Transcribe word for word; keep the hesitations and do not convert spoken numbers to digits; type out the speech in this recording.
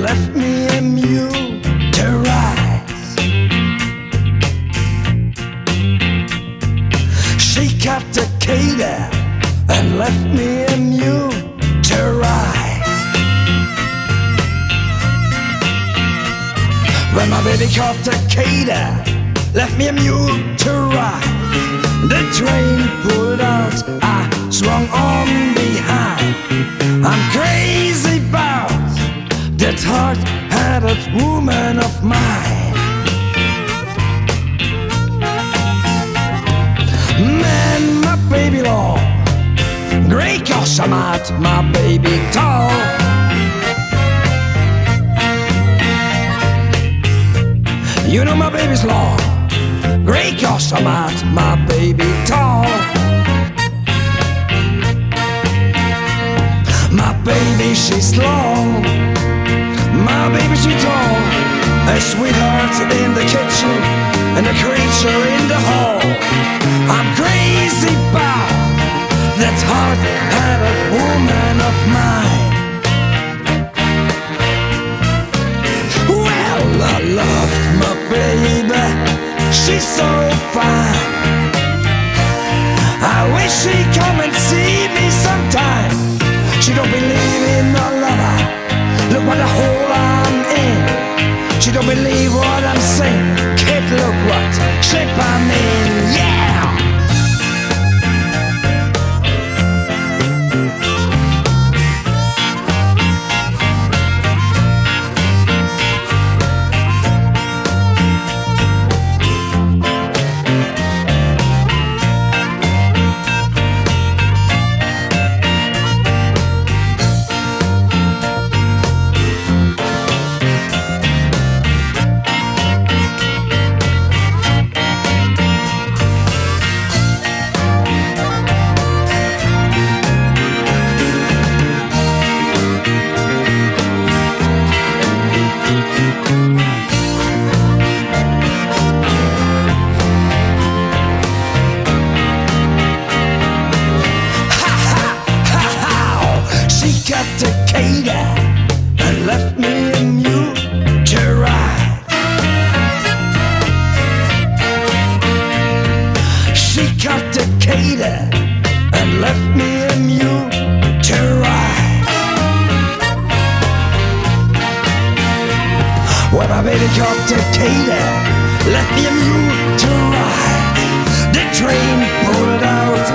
left me a mule to ride. She cut the cater and left me a mule to ride. When my baby caught the cater, left me a mule to ride. The train pulled out, I swung on behind. I'm crazy about that hard-headed woman of mine. Man, my baby long, grey cossamat, my baby tall. You know my baby's long, grey cossamat, my baby tall. My baby, she's long, my baby, she's tall. A sweetheart in the kitchen and a creature in the hall. I'm crazy about that hard-headed woman of mine. Well, I loved my baby, she's so fine. I wish she'd come and see me sometime. She don't believe in a lover, look what a hole I'm in. She don't believe what I'm saying, kid, look what shape I'm in, yeah! Got the cater and left me a mule to ride. She cut the cater and left me a mule to ride. Well, my baby cut the cater, left me a mule to ride. The train pulled out,